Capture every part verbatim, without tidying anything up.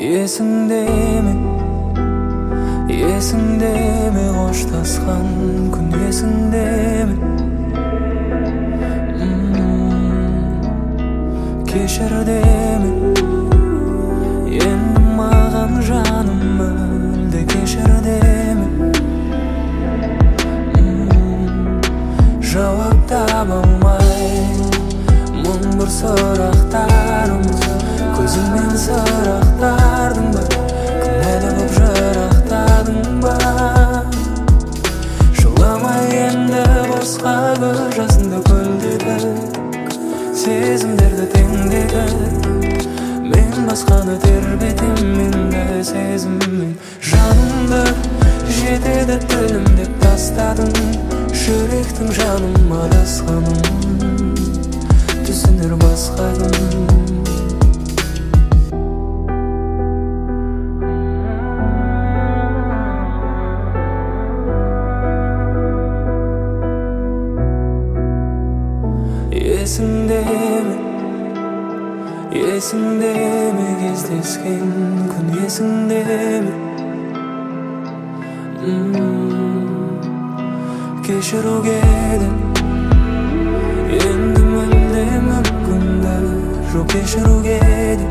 Есіңдеме, есіңдеме қоштасқан күн есіңдеме? Кешір деме, енді маған жаным мүлде кешір деме? Жауап таба алмай мың бір сұрақтарымыз, көзіңмен сұрақтардың ба, кінәлі боп жырақтадың ба? Жыламай енді босқа көз жасыңды көлдетіп, сезімдерді теңдетіп, мен басқаны тербетем енді сезіммен. Жанымды жетеді тілім деп тастадың, жүректің жаным адасқаным, түсінер басқа күн. Есіңдеме, есіңдеме кездескен күн есіңдеме? Кешіруге де енді мүлде мүмкінді жоқ, кешіруге де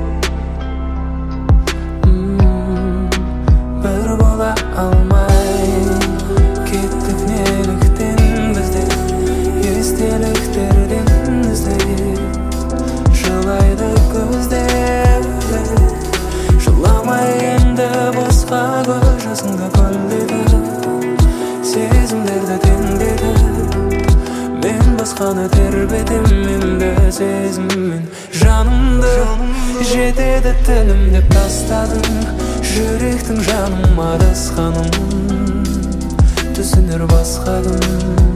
бір бола алмай кеттік неліктен бізде, естеліктерден іздеп жылайды көздер. Жыламай енді босқа көз жасыңды көлдетіп, сезімдерді теңдетіп, мен басқаны тербетем енді сезіммен. Жанымды жетеді тілім деп тастадың, жүректің жаным адасқаным, түсінер басқа күн.